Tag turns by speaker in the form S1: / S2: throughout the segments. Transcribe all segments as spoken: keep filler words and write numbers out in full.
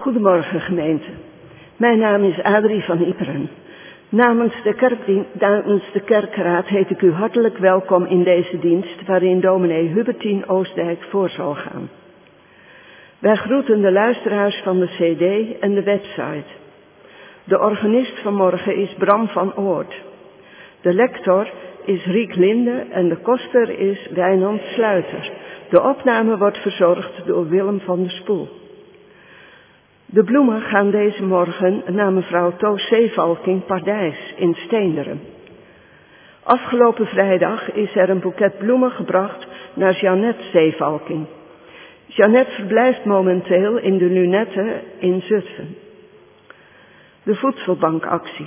S1: Goedemorgen gemeente. Mijn naam is Adrie van Iperen. Namens de, kerkdien, namens de kerkraad heet ik u hartelijk welkom in deze dienst waarin dominee Hubertien Oostdijk voor zal gaan. Wij groeten de luisteraars van de cd en de website. De organist van morgen is Bram van Oort. De lector is Riek Linde en de koster is Wijnand Sluiter. De opname wordt verzorgd door Willem van der Spoel. De bloemen gaan deze morgen naar mevrouw Toos Zeevalking Pardijs in Steenderen. Afgelopen vrijdag is er een boeket bloemen gebracht naar Jeannette Zeevalking. Jeannette verblijft momenteel in de Lunette in Zutphen. De voedselbankactie.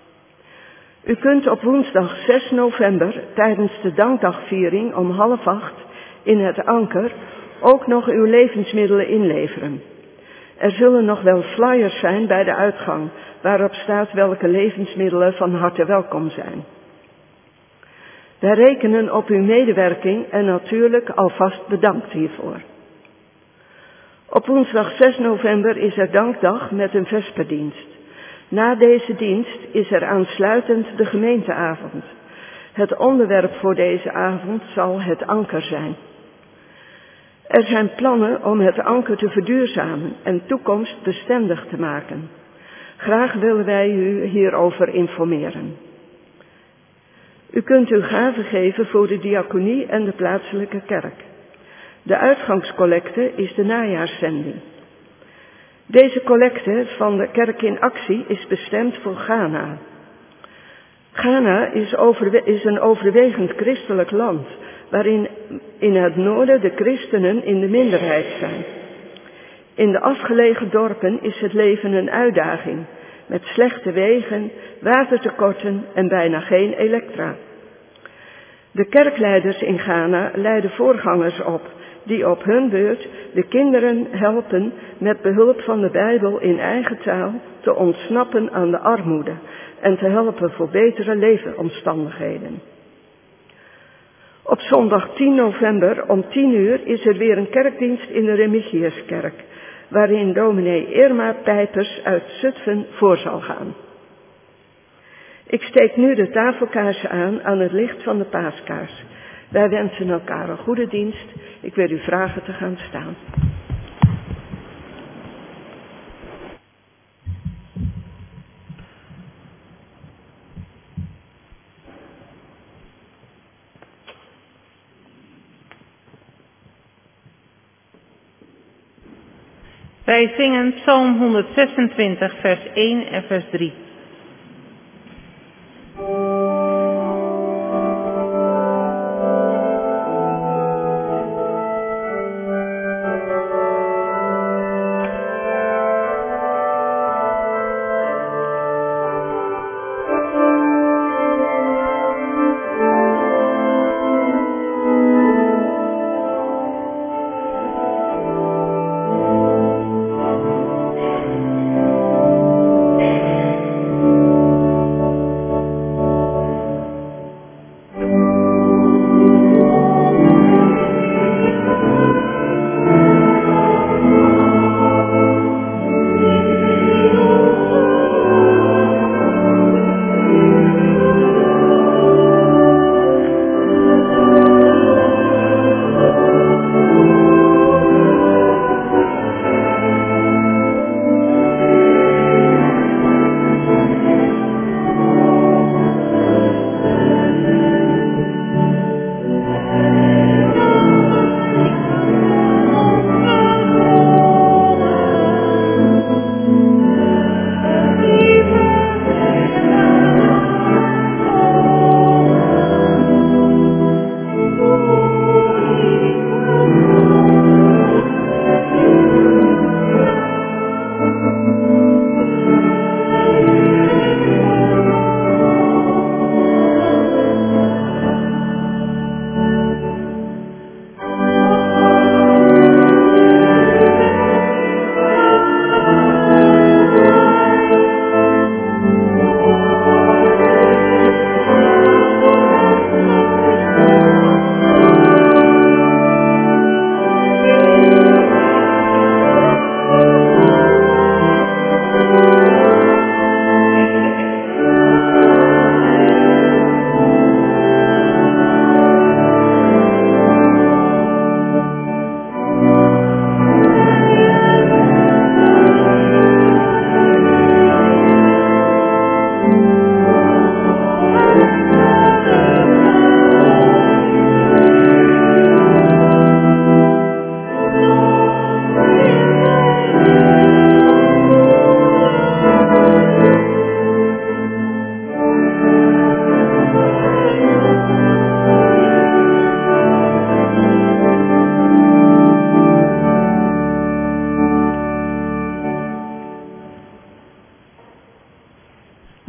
S1: U kunt op woensdag zes november tijdens de dankdagviering om half acht in het Anker ook nog uw levensmiddelen inleveren. Er zullen nog wel flyers zijn bij de uitgang waarop staat welke levensmiddelen van harte welkom zijn. Wij rekenen op uw medewerking en natuurlijk alvast bedankt hiervoor. Op woensdag zes november is er dankdag met een vesperdienst. Na deze dienst is er aansluitend de gemeenteavond. Het onderwerp voor deze avond zal het anker zijn. Er zijn plannen om het anker te verduurzamen en toekomstbestendig te maken. Graag willen wij u hierover informeren. U kunt uw gave geven voor de diaconie en de plaatselijke kerk. De uitgangscollecte is de najaarszending. Deze collecte van de Kerk in Actie is bestemd voor Ghana. Ghana is, overwe- is een overwegend christelijk land, waarin in het noorden de christenen in de minderheid zijn. In de afgelegen dorpen is het leven een uitdaging, met slechte wegen, watertekorten en bijna geen elektra. De kerkleiders in Ghana leiden voorgangers op, die op hun beurt de kinderen helpen met behulp van de Bijbel in eigen taal te ontsnappen aan de armoede en te helpen voor betere leefomstandigheden. Op zondag tien november om tien uur is er weer een kerkdienst in de Remigiuskerk, waarin dominee Irma Pijpers uit Zutphen voor zal gaan. Ik steek nu de tafelkaarsen aan aan het licht van de paaskaars. Wij wensen elkaar een goede dienst. Ik wil u vragen te gaan staan.
S2: Wij zingen Psalm honderdzesentwintig, vers één en vers drie.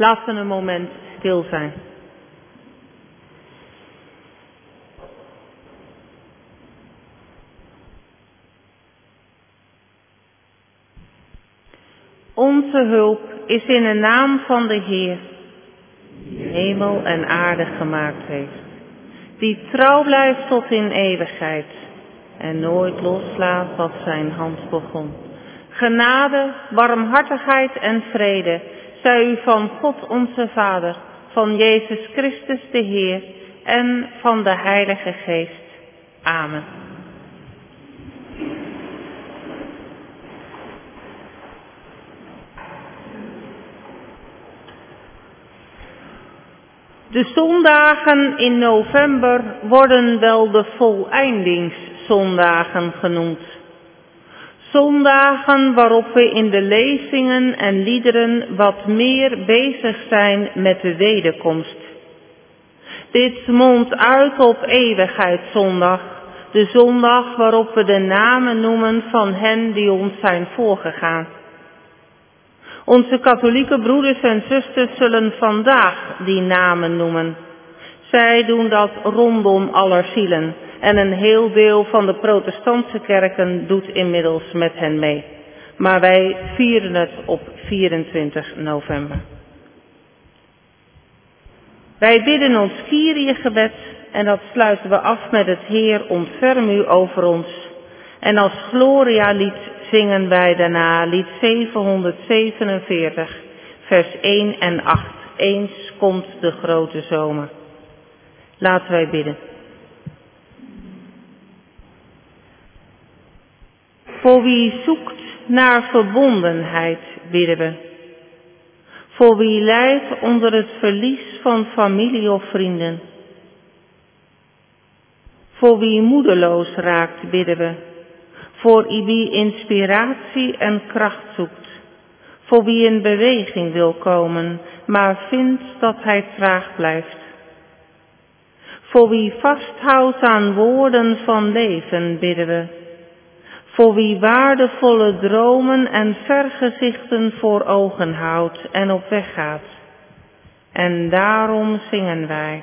S2: Laten we een moment stil zijn. Onze hulp is in de naam van de Heer, die hemel en aarde gemaakt heeft, die trouw blijft tot in eeuwigheid en nooit loslaat wat zijn hand begon. Genade, barmhartigheid en vrede zij u van God onze Vader, van Jezus Christus de Heer en van de Heilige Geest. Amen. De zondagen in november worden wel de voleindingszondagen genoemd. Zondagen waarop we in de lezingen en liederen wat meer bezig zijn met de wederkomst. Dit mondt uit op Eeuwigheidszondag, de zondag waarop we de namen noemen van hen die ons zijn voorgegaan. Onze katholieke broeders en zusters zullen vandaag die namen noemen. Zij doen dat rondom Allerzielen en een heel deel van de protestantse kerken doet inmiddels met hen mee. Maar wij vieren het op vierentwintig november. Wij bidden ons Kyrie-gebed en dat sluiten we af met het Heer ontferm u over ons. En als Gloria-lied zingen wij daarna lied zevenhonderdzevenenveertig, vers één en acht. Eens komt de grote zomer. Laten wij bidden. Voor wie zoekt naar verbondenheid bidden we. Voor wie lijdt onder het verlies van familie of vrienden. Voor wie moedeloos raakt bidden we. Voor wie inspiratie en kracht zoekt. Voor wie in beweging wil komen, maar vindt dat hij traag blijft. Voor wie vasthoudt aan woorden van leven bidden we. Voor wie waardevolle dromen en vergezichten voor ogen houdt en op weg gaat. En daarom zingen wij.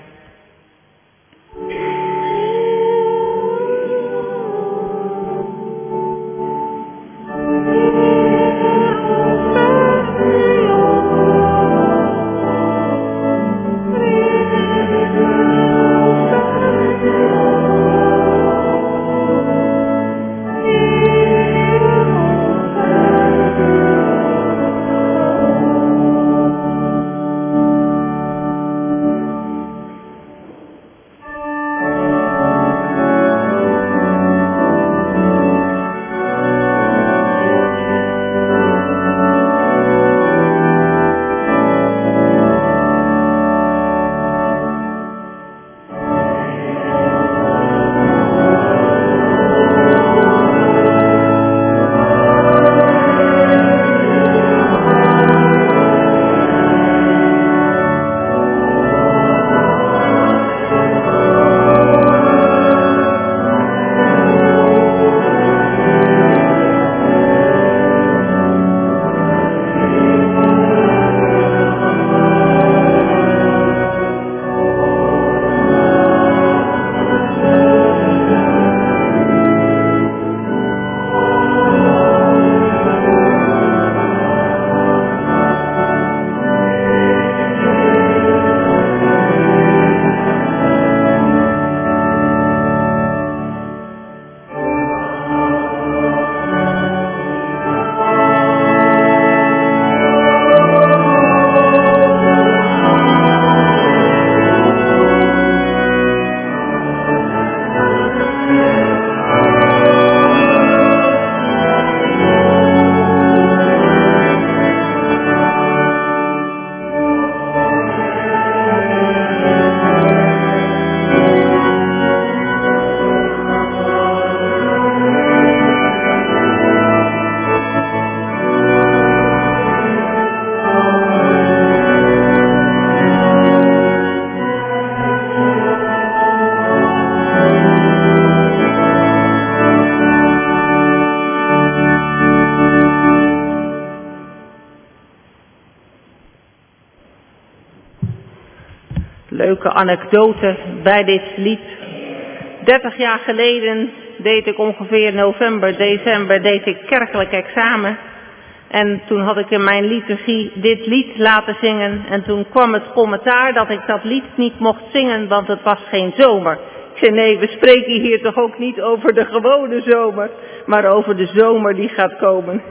S2: Leuke anekdote bij dit lied. dertig jaar geleden deed ik ongeveer november, december, deed ik kerkelijk examen. En toen had ik in mijn liturgie dit lied laten zingen. En toen kwam het commentaar dat ik dat lied niet mocht zingen, want het was geen zomer. Ik zei, nee, we spreken hier toch ook niet over de gewone zomer, maar over de zomer die gaat komen.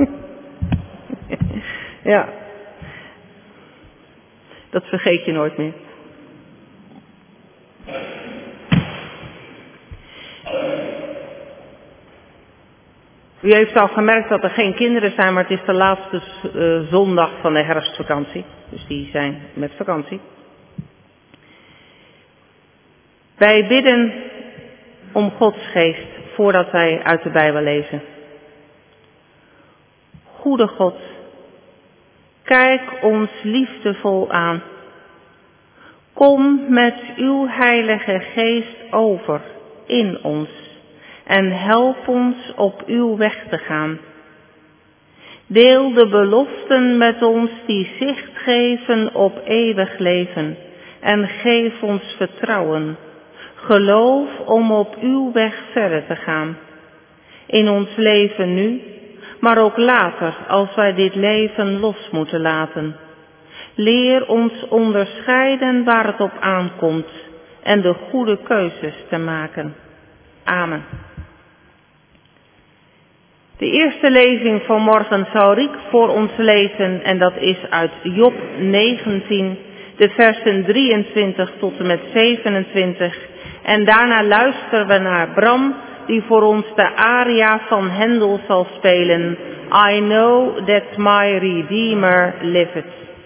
S2: Ja, dat vergeet je nooit meer. U heeft al gemerkt dat er geen kinderen zijn, maar het is de laatste uh, zondag van de herfstvakantie. Dus die zijn met vakantie. Wij bidden om Gods geest voordat wij uit de Bijbel lezen. Goede God, kijk ons liefdevol aan. Kom met uw heilige geest over in ons en help ons op uw weg te gaan. Deel de beloften met ons die zicht geven op eeuwig leven en geef ons vertrouwen, geloof om op uw weg verder te gaan. In ons leven nu, maar ook later als wij dit leven los moeten laten. Leer ons onderscheiden waar het op aankomt en de goede keuzes te maken. Amen. De eerste lezing van morgen zal Riek voor ons lezen en dat is uit Job negentien, de versen drieëntwintig tot en met zevenentwintig. En daarna luisteren we naar Bram, die voor ons de aria van Hendel zal spelen. I know that my Redeemer liveth.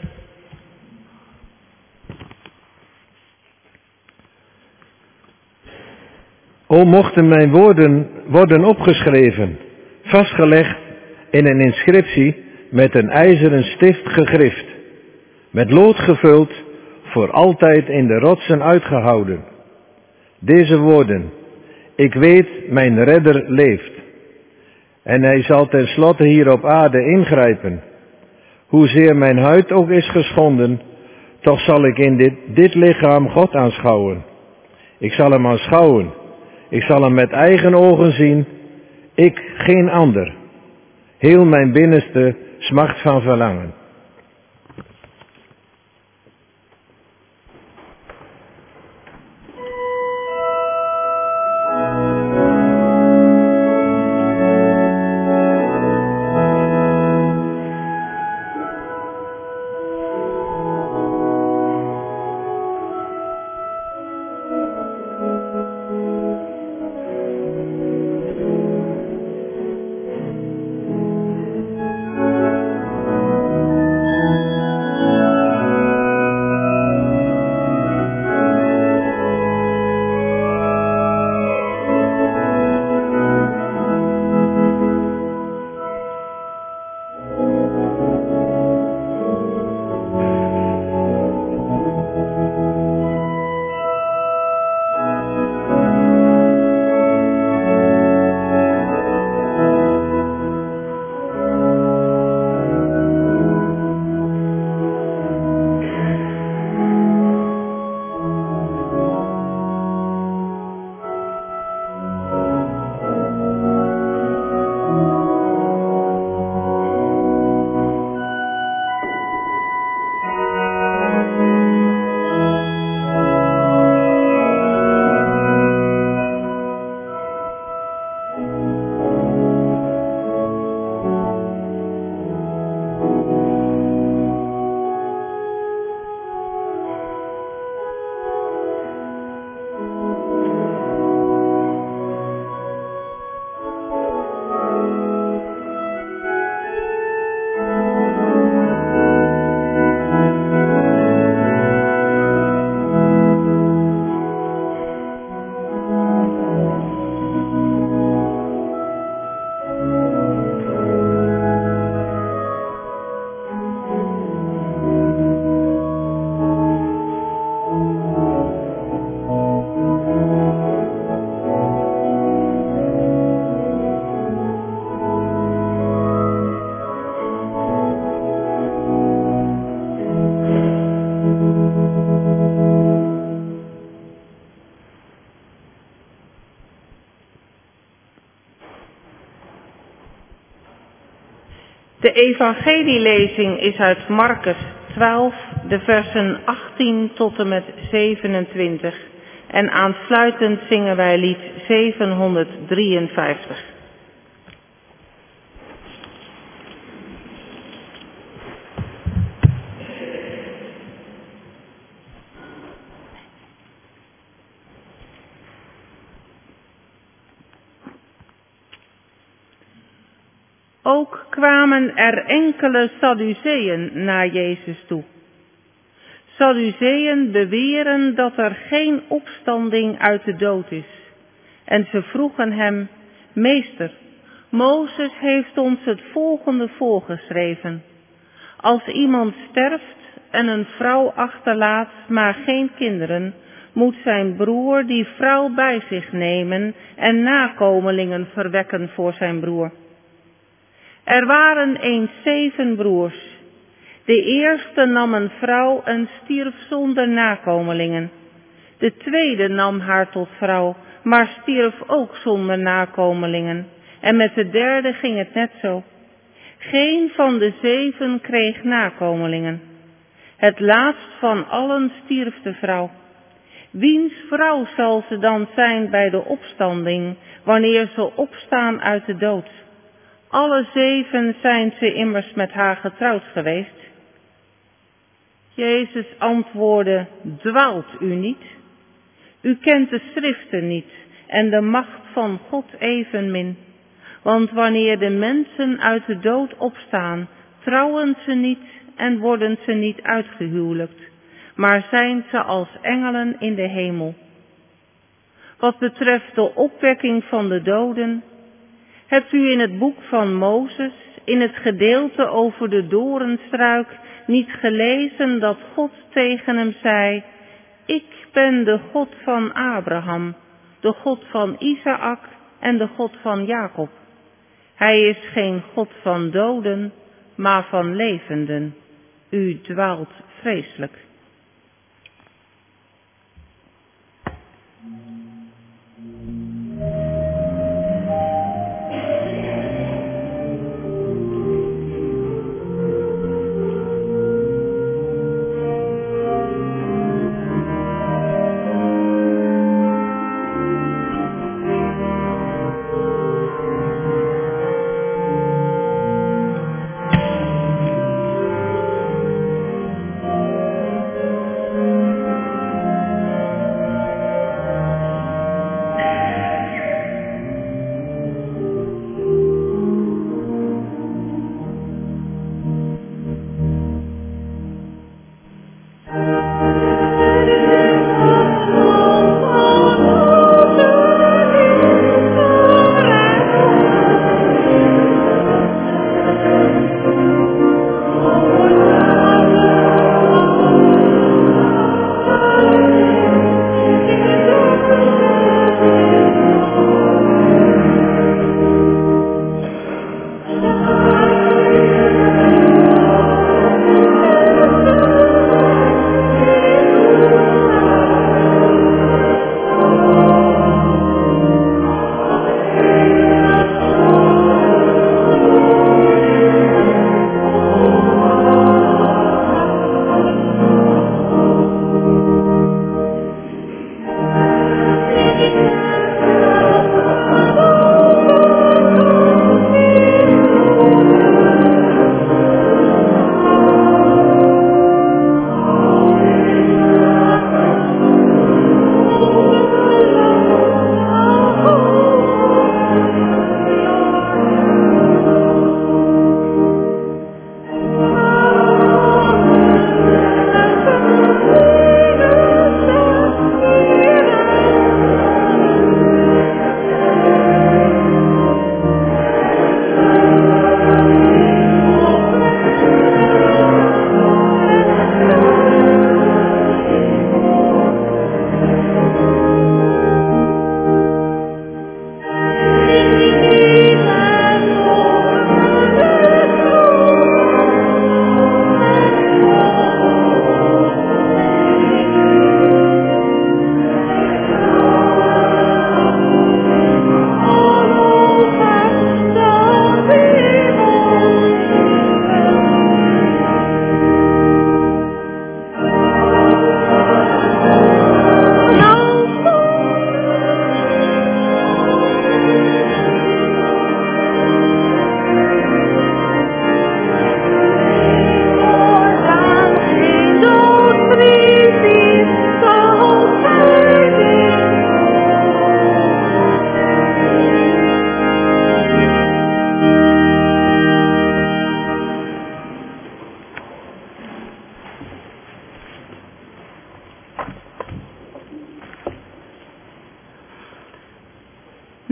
S3: O mochten mijn woorden worden opgeschreven, vastgelegd in een inscriptie met een ijzeren stift gegrift, met lood gevuld, voor altijd in de rotsen uitgehouden. Deze woorden, ik weet mijn redder leeft, en hij zal tenslotte hier op aarde ingrijpen. Hoezeer mijn huid ook is geschonden, toch zal ik in dit, dit lichaam God aanschouwen. Ik zal hem aanschouwen, ik zal hem met eigen ogen zien, ik geen ander. Heel mijn binnenste smacht van verlangen.
S2: De evangelielezing is uit Marcus twaalf, de versen achttien tot en met zevenentwintig. En aansluitend zingen wij lied zevenhonderddrieënvijftig. Ook kwamen er enkele Sadduceeën naar Jezus toe. Sadduceeën beweren dat er geen opstanding uit de dood is. En ze vroegen hem: Meester, Mozes heeft ons het volgende voorgeschreven. Als iemand sterft en een vrouw achterlaat, maar geen kinderen, moet zijn broer die vrouw bij zich nemen en nakomelingen verwekken voor zijn broer. Er waren eens zeven broers. De eerste nam een vrouw en stierf zonder nakomelingen. De tweede nam haar tot vrouw, maar stierf ook zonder nakomelingen. En met de derde ging het net zo. Geen van de zeven kreeg nakomelingen. Het laatst van allen stierf de vrouw. Wiens vrouw zal ze dan zijn bij de opstanding, wanneer ze opstaan uit de dood? Alle zeven zijn ze immers met haar getrouwd geweest. Jezus antwoordde: Dwaalt u niet? U kent de schriften niet en de macht van God evenmin. Want wanneer de mensen uit de dood opstaan, trouwen ze niet en worden ze niet uitgehuwelijkt, maar zijn ze als engelen in de hemel. Wat betreft de opwekking van de doden, hebt u in het boek van Mozes, in het gedeelte over de doornstruik, niet gelezen dat God tegen hem zei: Ik ben de God van Abraham, de God van Isaak en de God van Jacob. Hij is geen God van doden, maar van levenden. U dwaalt vreselijk.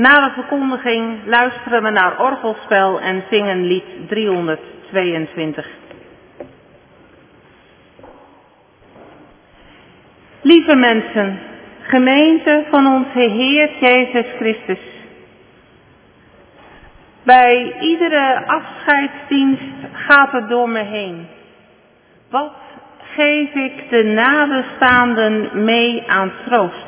S2: Na de verkondiging luisteren we naar orgelspel en zingen lied driehonderdtweeëntwintig. Lieve mensen, gemeente van onze Heer Jezus Christus. Bij iedere afscheidsdienst gaat het door me heen. Wat geef ik de nabestaanden mee aan troost?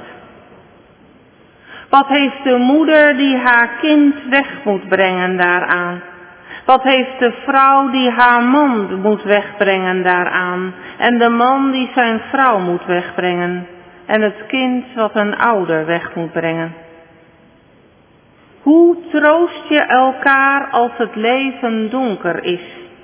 S2: Wat heeft de moeder die haar kind weg moet brengen daaraan? Wat heeft de vrouw die haar man moet wegbrengen daaraan? En de man die zijn vrouw moet wegbrengen? En het kind wat een ouder weg moet brengen? Hoe troost je elkaar als het leven donker is?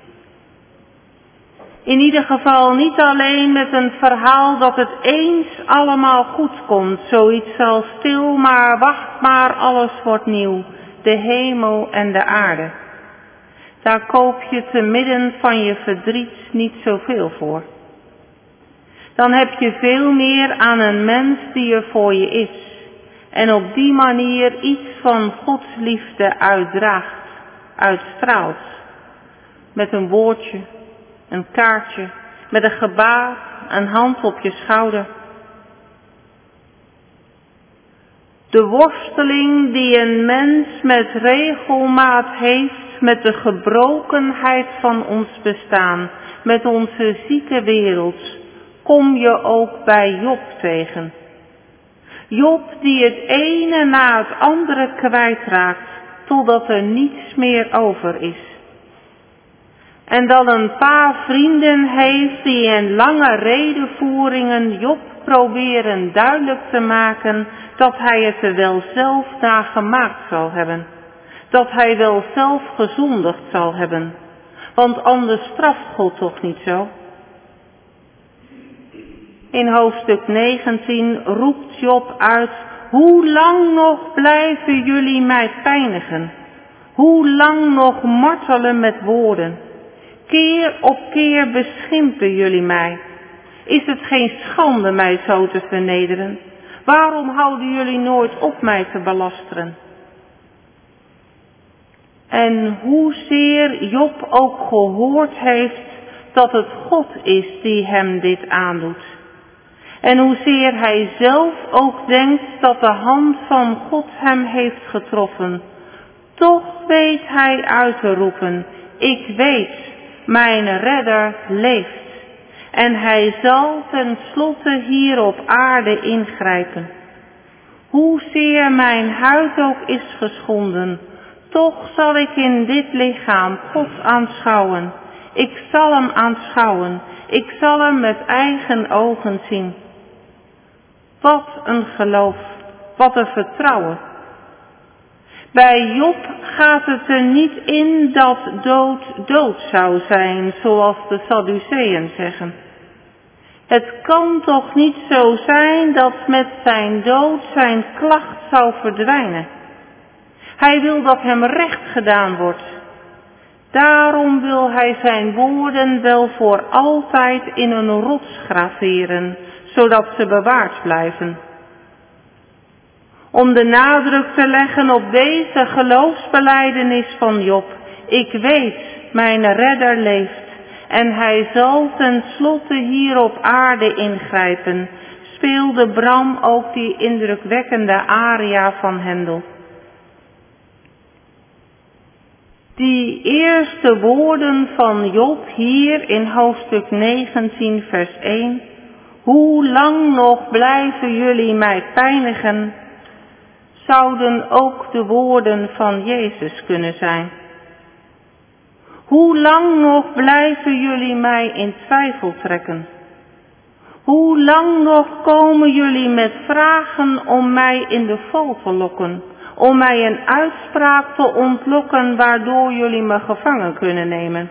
S2: In ieder geval niet alleen met een verhaal dat het eens allemaal goed komt. Zoiets als stil maar, wacht maar, alles wordt nieuw. De hemel en de aarde. Daar koop je te midden van je verdriet niet zoveel voor. Dan heb je veel meer aan een mens die er voor je is. En op die manier iets van Gods liefde uitdraagt, uitstraalt. Met een woordje, een kaartje, met een gebaar, een hand op je schouder. De worsteling die een mens met regelmaat heeft met de gebrokenheid van ons bestaan, met onze zieke wereld, kom je ook bij Job tegen. Job die het ene na het andere kwijtraakt, totdat er niets meer over is. En dan een paar vrienden heeft die in lange redevoeringen Job proberen duidelijk te maken dat hij het er wel zelf naar gemaakt zal hebben. Dat hij wel zelf gezondigd zal hebben. Want anders straft God toch niet zo? In hoofdstuk negentien roept Job uit: hoe lang nog blijven jullie mij pijnigen? Hoe lang nog martelen met woorden? Keer op keer beschimpen jullie mij. Is het geen schande mij zo te vernederen? Waarom houden jullie nooit op mij te belasteren? En hoezeer Job ook gehoord heeft dat het God is die hem dit aandoet. En hoezeer hij zelf ook denkt dat de hand van God hem heeft getroffen. Toch weet hij uit te roepen: ik weet, mijn redder leeft. En hij zal tenslotte hier op aarde ingrijpen. Hoezeer mijn huid ook is geschonden, toch zal ik in dit lichaam God aanschouwen. Ik zal hem aanschouwen. Ik zal hem met eigen ogen zien. Wat een geloof, wat een vertrouwen. Bij Job gaat het er niet in dat dood dood zou zijn, zoals de Sadduceeën zeggen. Het kan toch niet zo zijn dat met zijn dood zijn klacht zou verdwijnen. Hij wil dat hem recht gedaan wordt. Daarom wil hij zijn woorden wel voor altijd in een rots graveren, zodat ze bewaard blijven. Om de nadruk te leggen op deze geloofsbelijdenis van Job: ik weet, mijn redder leeft en hij zal tenslotte hier op aarde ingrijpen, speelde Bram ook die indrukwekkende aria van Hendel. Die eerste woorden van Job hier in hoofdstuk negentien vers één. Hoe lang nog blijven jullie mij pijnigen? Zouden ook de woorden van Jezus kunnen zijn. Hoe lang nog blijven jullie mij in twijfel trekken? Hoe lang nog komen jullie met vragen om mij in de val te lokken? Om mij een uitspraak te ontlokken waardoor jullie me gevangen kunnen nemen?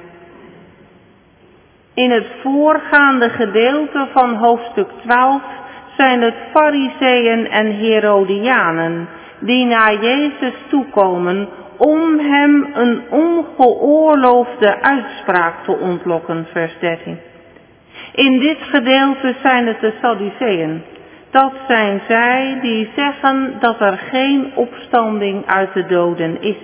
S2: In het voorgaande gedeelte van hoofdstuk twaalf zijn het Farizeeën en Herodianen die naar Jezus toekomen om hem een ongeoorloofde uitspraak te ontlokken, vers dertien. In dit gedeelte zijn het de Sadduceeën, Dat zijn zij die zeggen dat er geen opstanding uit de doden is.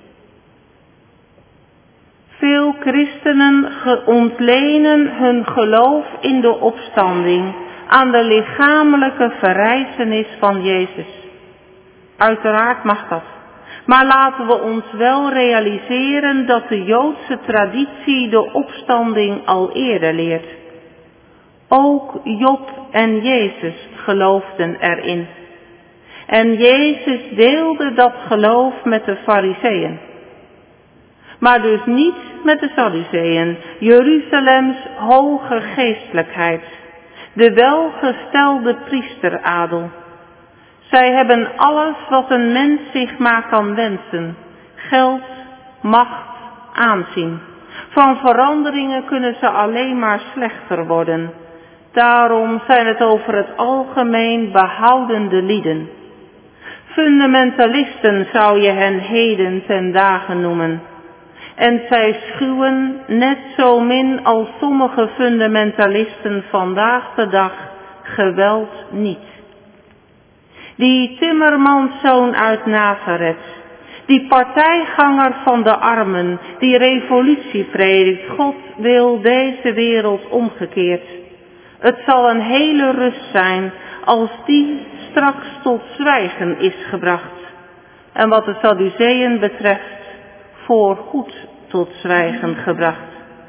S2: Veel christenen ontlenen hun geloof in de opstanding aan de lichamelijke verrijzenis van Jezus. Uiteraard mag dat. Maar laten we ons wel realiseren dat de Joodse traditie de opstanding al eerder leert. Ook Job en Jezus geloofden erin. En Jezus deelde dat geloof met de Farizeeën. Maar dus niet met de Sadduceeën, Jeruzalems hoge geestelijkheid, de welgestelde priesteradel. Zij hebben alles wat een mens zich maar kan wensen. Geld, macht, aanzien. Van veranderingen kunnen ze alleen maar slechter worden. Daarom zijn het over het algemeen behoudende lieden. Fundamentalisten zou je hen heden ten dagen noemen. En zij schuwen net zo min als sommige fundamentalisten vandaag de dag geweld niet. Die timmermanszoon uit Nazareth, die partijganger van de armen, die revolutie predikt, God wil deze wereld omgekeerd. Het zal een hele rust zijn als die straks tot zwijgen is gebracht. En wat de Sadduceeën betreft, voorgoed tot zwijgen gebracht.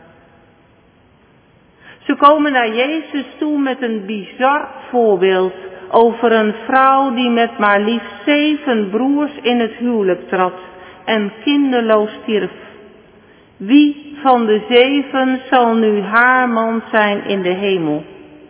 S2: Ze komen naar Jezus toe met een bizar voorbeeld over een vrouw die met maar liefst zeven broers in het huwelijk trad en kinderloos stierf. Wie van de zeven zal nu haar man zijn in de hemel?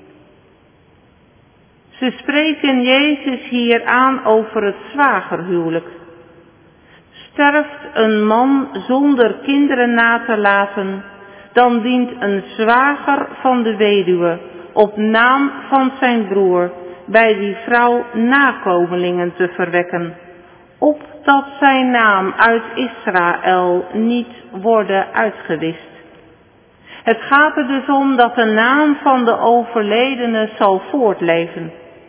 S2: Ze spreken Jezus hier aan over het zwagerhuwelijk. Sterft een man zonder kinderen na te laten, dan dient een zwager van de weduwe op naam van zijn broer bij die vrouw nakomelingen te verwekken, opdat zijn naam uit Israël niet worden uitgewist. Het gaat er dus om dat de naam van de overledene zal voortleven.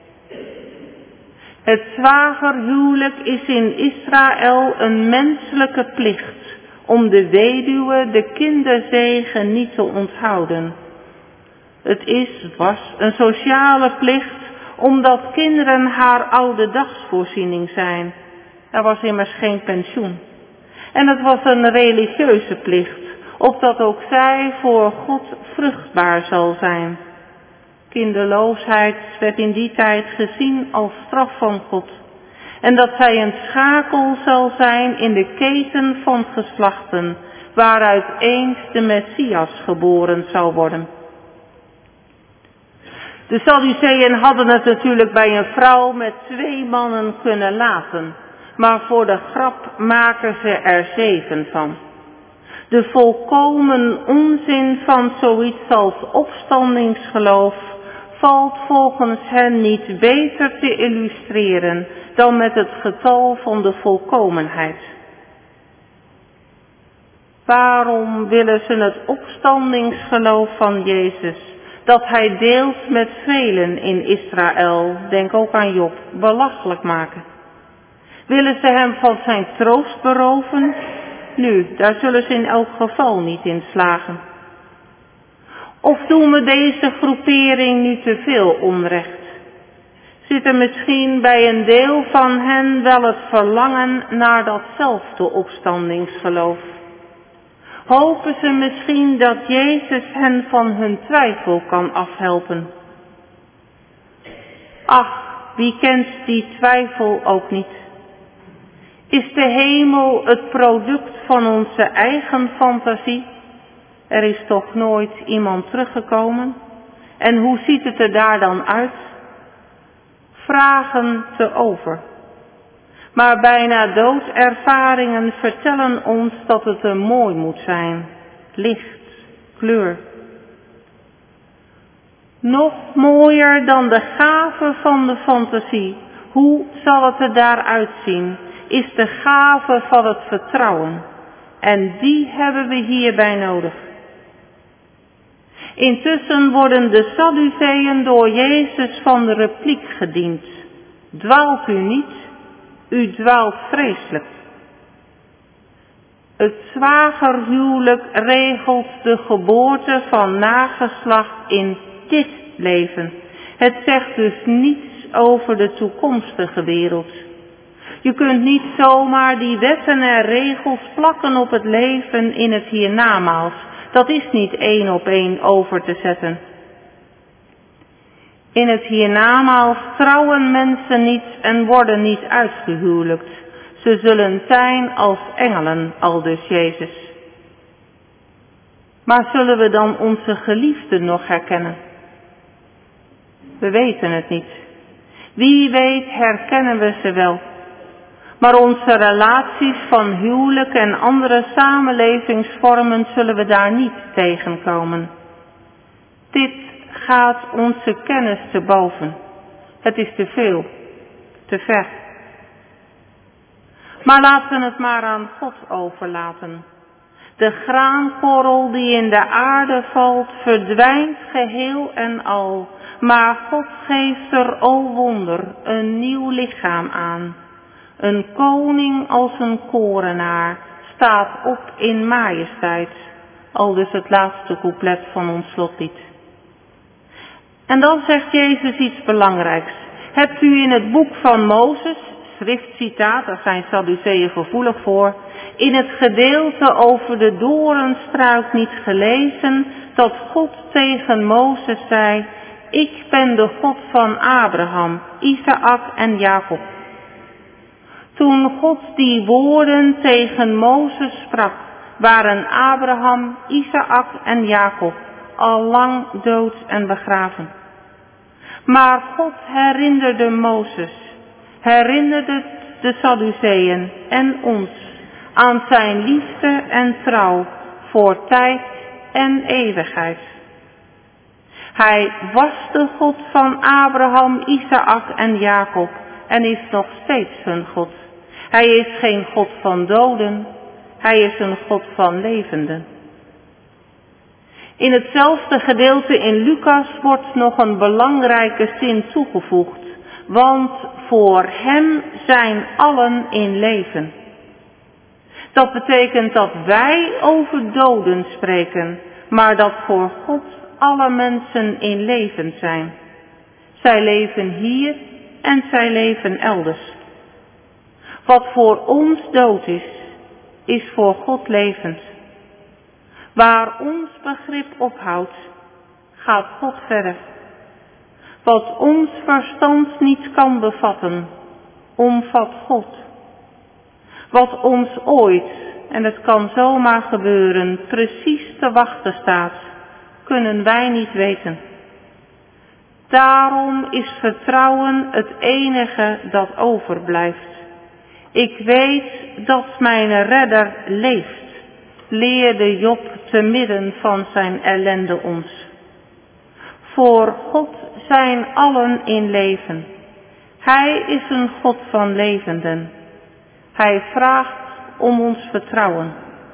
S2: Het zwagerhuwelijk is in Israël een menselijke plicht om de weduwe de kinderzegen niet te onthouden. Het is, was een sociale plicht omdat kinderen haar oude dagsvoorziening zijn. Er was immers geen pensioen. En het was een religieuze plicht, opdat ook zij voor God vruchtbaar zal zijn. Kinderloosheid werd in die tijd gezien als straf van God. En dat zij een schakel zal zijn in de keten van geslachten, waaruit eens de Messias geboren zou worden. De Sadduceeën hadden het natuurlijk bij een vrouw met twee mannen kunnen laten, maar voor de grap maken ze er zeven van. De volkomen onzin van zoiets als opstandingsgeloof valt volgens hen niet beter te illustreren dan met het getal van de volkomenheid. Waarom willen ze het opstandingsgeloof van Jezus, dat hij deelt met velen in Israël, denk ook aan Job, belachelijk maken? Willen ze hem van zijn troost beroven? Nu, daar zullen ze in elk geval niet in slagen. Of doen we deze groepering nu te veel onrecht? Zit er misschien bij een deel van hen wel het verlangen naar datzelfde opstandingsgeloof? Hopen ze misschien dat Jezus hen van hun twijfel kan afhelpen? Ach, wie kent die twijfel ook niet? Is de hemel het product van onze eigen fantasie? Er is toch nooit iemand teruggekomen? En hoe ziet het er daar dan uit? Vragen te over. Maar bijna doodervaringen vertellen ons dat het er mooi moet zijn. Licht, kleur. Nog mooier dan de gave van de fantasie. Hoe zal het er daaruit zien? Is de gave van het vertrouwen. En die hebben we hierbij nodig. Intussen worden de Sadduceeën door Jezus van de repliek gediend. Dwaalt u niet, u dwaalt vreselijk. Het zwagerhuwelijk regelt de geboorte van nageslacht in dit leven. Het zegt dus niets over de toekomstige wereld. Je kunt niet zomaar die wetten en regels plakken op het leven in het hiernamaals. Dat is niet één op één over te zetten. In het hiernamaals trouwen mensen niet en worden niet uitgehuwelijkt. Ze zullen zijn als engelen, aldus Jezus. Maar zullen we dan onze geliefden nog herkennen? We weten het niet. Wie weet herkennen we ze wel. Maar onze relaties van huwelijk en andere samenlevingsvormen zullen we daar niet tegenkomen. Dit gaat onze kennis te boven. Het is te veel, te ver. Maar laten we het maar aan God overlaten. De graankorrel die in de aarde valt, verdwijnt geheel en al. Maar God geeft er, o wonder, een nieuw lichaam aan. Een koning als een korenaar staat op in majesteit. Aldus het laatste couplet van ons slotlied. En dan zegt Jezus iets belangrijks. Hebt u in het boek van Mozes, schriftcitaat, daar zijn Sadduceeën gevoelig voor, in het gedeelte over de doornstruik niet gelezen dat God tegen Mozes zei: ik ben de God van Abraham, Isaak en Jacob. Toen God die woorden tegen Mozes sprak, waren Abraham, Isaak en Jacob al lang dood en begraven. Maar God herinnerde Mozes, herinnerde de Sadduceeën en ons aan zijn liefde en trouw voor tijd en eeuwigheid. Hij was de God van Abraham, Isaak en Jacob en is nog steeds hun God. Hij is geen God van doden, hij is een God van levenden. In hetzelfde gedeelte in Lucas wordt nog een belangrijke zin toegevoegd. Want voor hem zijn allen in leven. Dat betekent dat wij over doden spreken, maar dat voor God alle mensen in leven zijn. Zij leven hier en zij leven elders. Wat voor ons dood is, is voor God levend. Waar ons begrip ophoudt, gaat God verder. Wat ons verstand niet kan bevatten, omvat God. Wat ons ooit, en het kan zomaar gebeuren, precies te wachten staat, kunnen wij niet weten. Daarom is vertrouwen het enige dat overblijft. Ik weet dat mijn redder leeft, leerde Job te midden van zijn ellende ons. Voor God zijn allen in leven. Hij is een God van levenden. Hij vraagt om ons vertrouwen.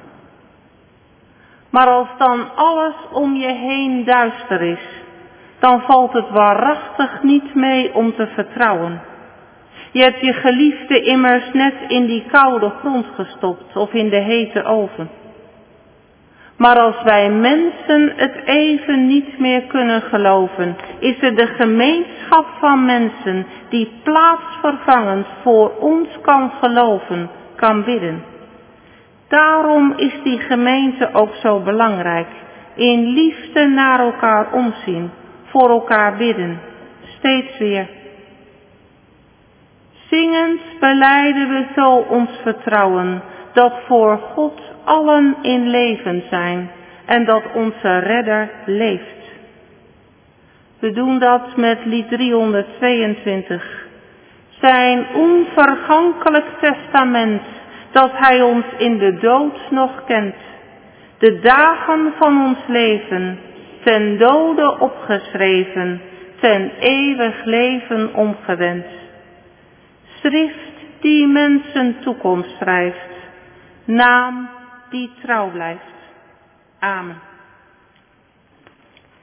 S2: Maar als dan alles om je heen duister is, dan valt het waarachtig niet mee om te vertrouwen. Je hebt je geliefde immers net in die koude grond gestopt of in de hete oven. Maar als wij mensen het even niet meer kunnen geloven, is er de gemeenschap van mensen die plaatsvervangend voor ons kan geloven, kan bidden. Daarom is die gemeente ook zo belangrijk. In liefde naar elkaar omzien, voor elkaar bidden, steeds weer. Zingend belijden we zo ons vertrouwen, dat voor God allen in leven zijn en dat onze redder leeft. We doen dat met lied driehonderdtweeëntwintig. Zijn onvergankelijk testament, dat hij ons in de dood nog kent. De dagen van ons leven, ten dode opgeschreven, ten eeuwig leven omgewend. Schrift die mensen toekomst schrijft, naam die trouw blijft. Amen.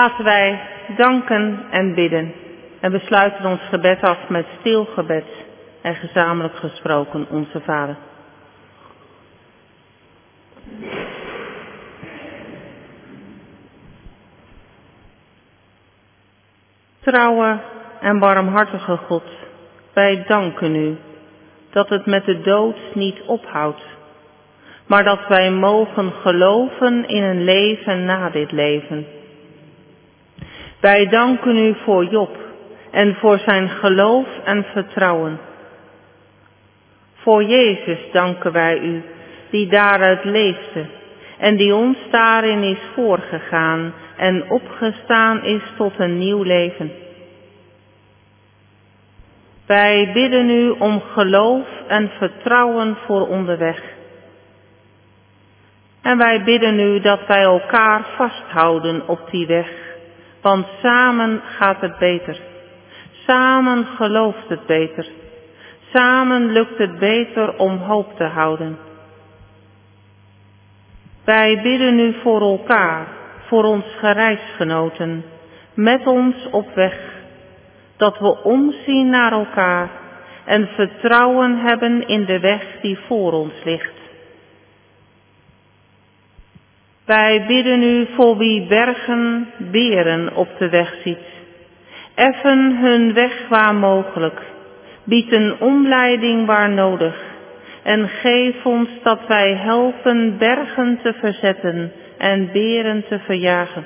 S2: Laten wij danken en bidden. En we sluiten ons gebed af met stil gebed en gezamenlijk gesproken Onze Vader. Trouwe en barmhartige God, wij danken U dat het met de dood niet ophoudt, maar dat wij mogen geloven in een leven na dit leven. Wij danken U voor Job en voor zijn geloof en vertrouwen. Voor Jezus danken wij U, die daaruit leefde en die ons daarin is voorgegaan en opgestaan is tot een nieuw leven. Wij bidden U om geloof en vertrouwen voor onderweg. En wij bidden U dat wij elkaar vasthouden op die weg, want samen gaat het beter. Samen gelooft het beter. Samen lukt het beter om hoop te houden. Wij bidden U voor elkaar, voor ons reisgenoten, met ons op weg, dat we omzien naar elkaar en vertrouwen hebben in de weg die voor ons ligt. Wij bidden U voor wie bergen, beren op de weg ziet. Effen hun weg waar mogelijk, bied een omleiding waar nodig en geef ons dat wij helpen bergen te verzetten en beren te verjagen.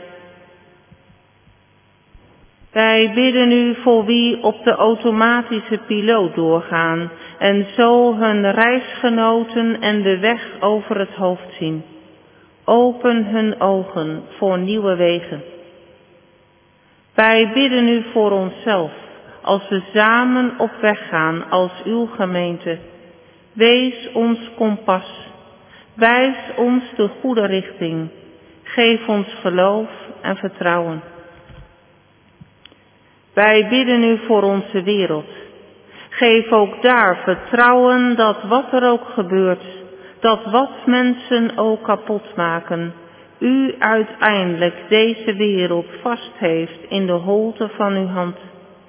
S2: Wij bidden U voor wie op de automatische piloot doorgaan en zo hun reisgenoten en de weg over het hoofd zien. Open hun ogen voor nieuwe wegen. Wij bidden U voor onszelf, als we samen op weg gaan als Uw gemeente. Wees ons kompas, wijs ons de goede richting, geef ons geloof en vertrouwen. Wij bidden U voor onze wereld. Geef ook daar vertrouwen dat wat er ook gebeurt, dat wat mensen ook kapot maken, U uiteindelijk deze wereld vast heeft in de holte van Uw hand.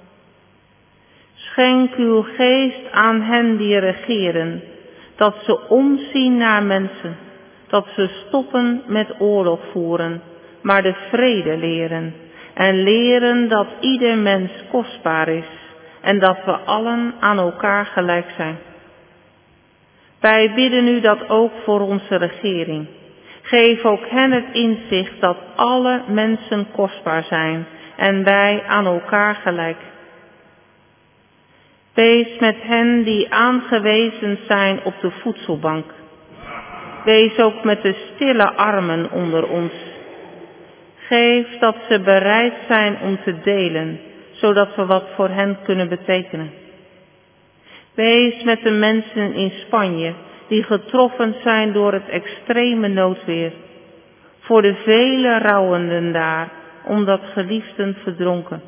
S2: Schenk Uw geest aan hen die regeren, dat ze omzien naar mensen, dat ze stoppen met oorlog voeren, maar de vrede leren en leren dat ieder mens kostbaar is en dat we allen aan elkaar gelijk zijn. Wij bidden U dat ook voor onze regering. Geef ook hen het inzicht dat alle mensen kostbaar zijn en wij aan elkaar gelijk. Wees met hen die aangewezen zijn op de voedselbank. Wees ook met de stille armen onder ons. Geef dat ze bereid zijn om te delen, zodat we wat voor hen kunnen betekenen. Wees met de mensen in Spanje die getroffen zijn door het extreme noodweer. Voor de vele rouwenden daar, omdat geliefden verdronken.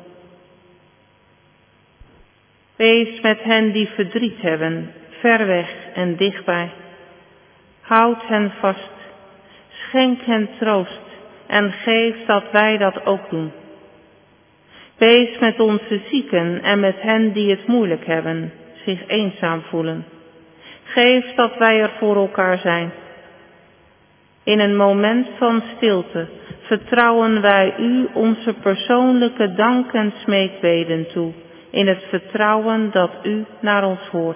S2: Wees met hen die verdriet hebben, ver weg en dichtbij. Houd hen vast, schenk hen troost en geef dat wij dat ook doen. Wees met onze zieken en met hen die het moeilijk hebben, zich eenzaam voelen. Geef dat wij er voor elkaar zijn. In een moment van stilte vertrouwen wij U onze persoonlijke dank en smeekbeden toe, in het vertrouwen dat U naar ons hoort.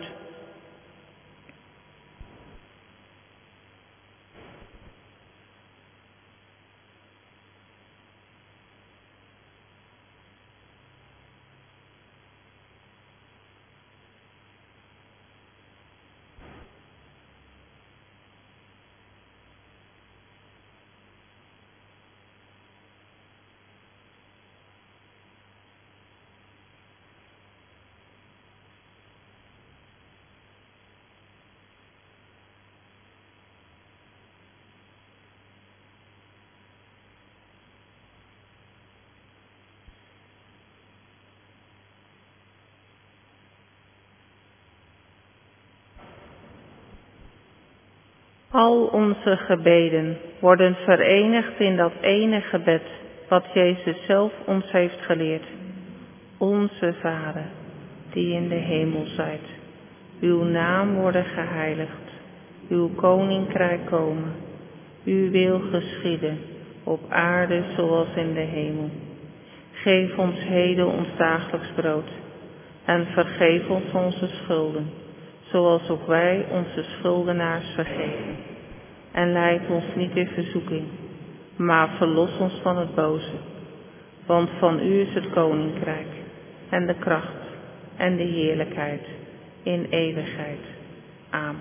S2: Al onze gebeden worden verenigd in dat ene gebed wat Jezus zelf ons heeft geleerd. Onze Vader, die in de hemel zijt, uw naam worden geheiligd, uw koninkrijk komen, uw wil geschieden, op aarde zoals in de hemel. Geef ons heden ons dagelijks brood en vergeef ons onze schulden, zoals ook wij onze schuldenaars vergeven. En leid ons niet in verzoeking, maar verlos ons van het boze. Want van u is het koninkrijk en de kracht en de heerlijkheid in eeuwigheid. Amen.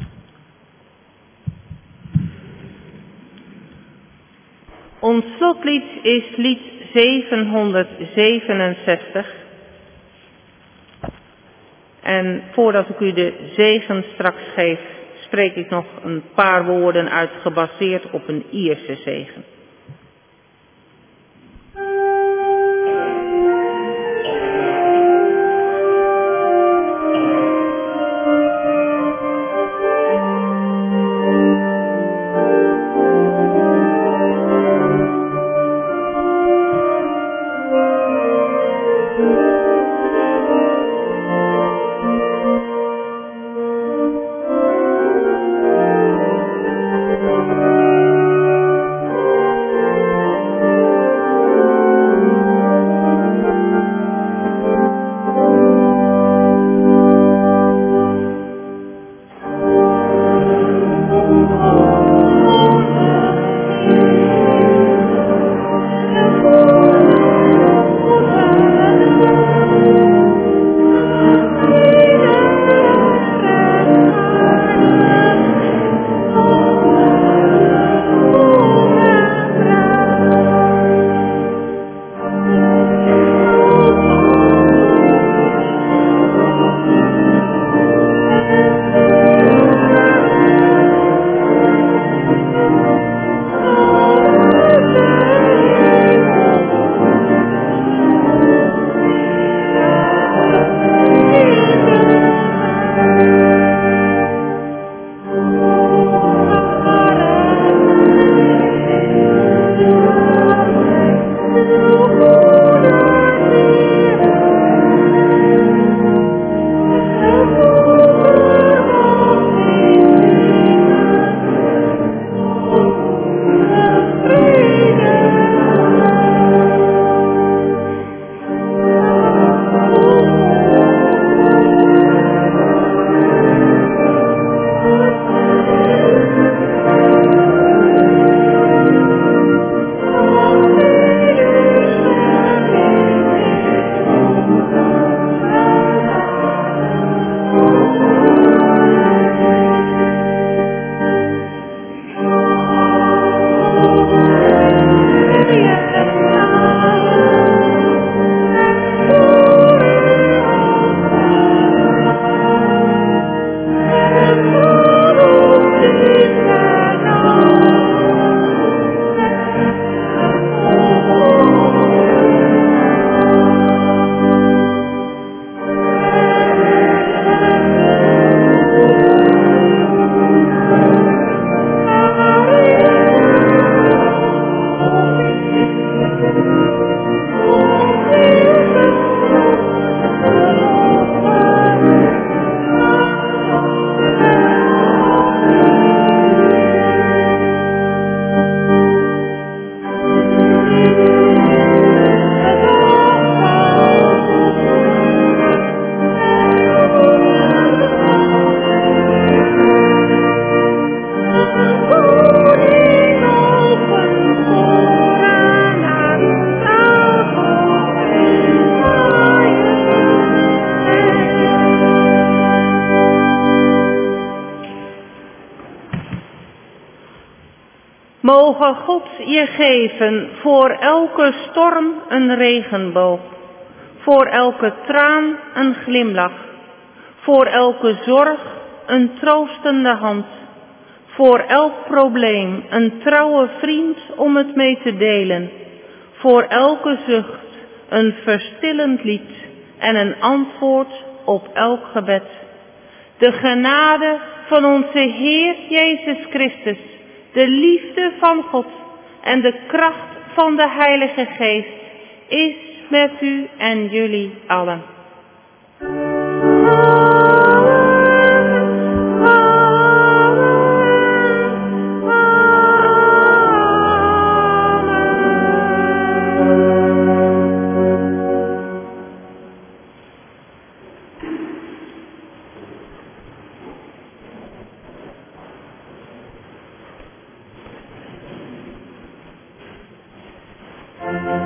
S2: Ons slotlied is lied zevenhonderdzevenenzestig. En voordat ik u de zegen straks geef, spreek ik nog een paar woorden uit, gebaseerd op een Ierse zegen. Mogen God je geven voor elke storm een regenboog, voor elke traan een glimlach, voor elke zorg een troostende hand, voor elk probleem een trouwe vriend om het mee te delen, voor elke zucht een verstillend lied en een antwoord op elk gebed. De genade van onze Heer Jezus Christus, de liefde van God en de kracht van de Heilige Geest is met u en jullie allen.
S4: Thank you.